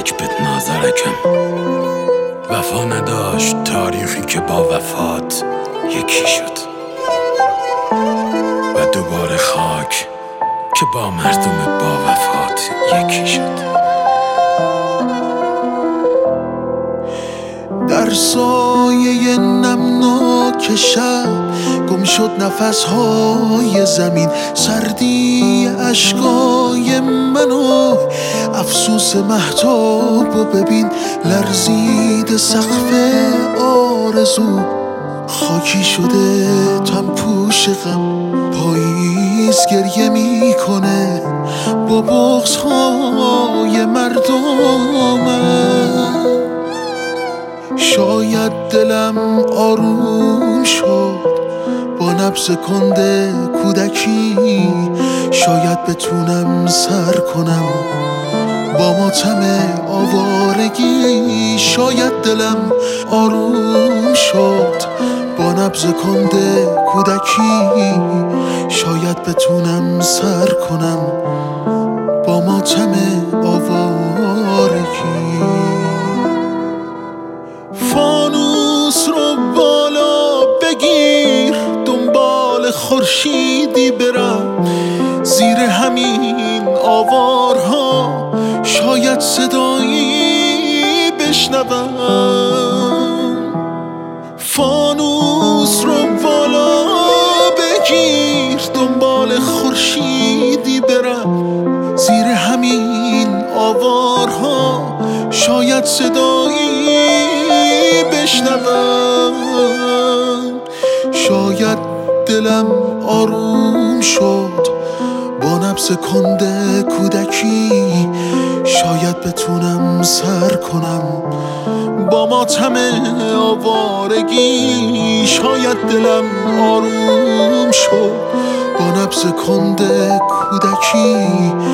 خاک بد نازرکم. وفا نداشت تاریخی که با وفات یکی شد و دوباره خاک که با مردم با وفات یکی شد. در سایه نمناک شب گم شد نفسهای زمین، سردی اشکای من و افسوس مهتاب و ببین، لرزید سقف آرزو خاکی شده تن پوش غم، پاییز گریه میکنه با بغض‌های مردمم. شاید دلم آروم شد با نبض کنده کودکی، شاید بتونم سر کنم با ماتم آوارگی. شاید دلم آروم شد با نبض کنده کودکی، شاید بتونم سر کنم با ماتم آوارگی. فانوس رو بالا بگیر دنبال خورشیدی برم، زیر همین آوارها شاید صدایی بشنوم. فانوس رو بالا بگیر دنبال خورشیدی برم، زیر همین آوارها شاید صدایی بشنوم. شاید دلم آروم شد با نبض کنده کودکی، شاید بتونم سر کنم با ماتم آوارگی. شاید دلم آروم شد با نبض کنده کودکی،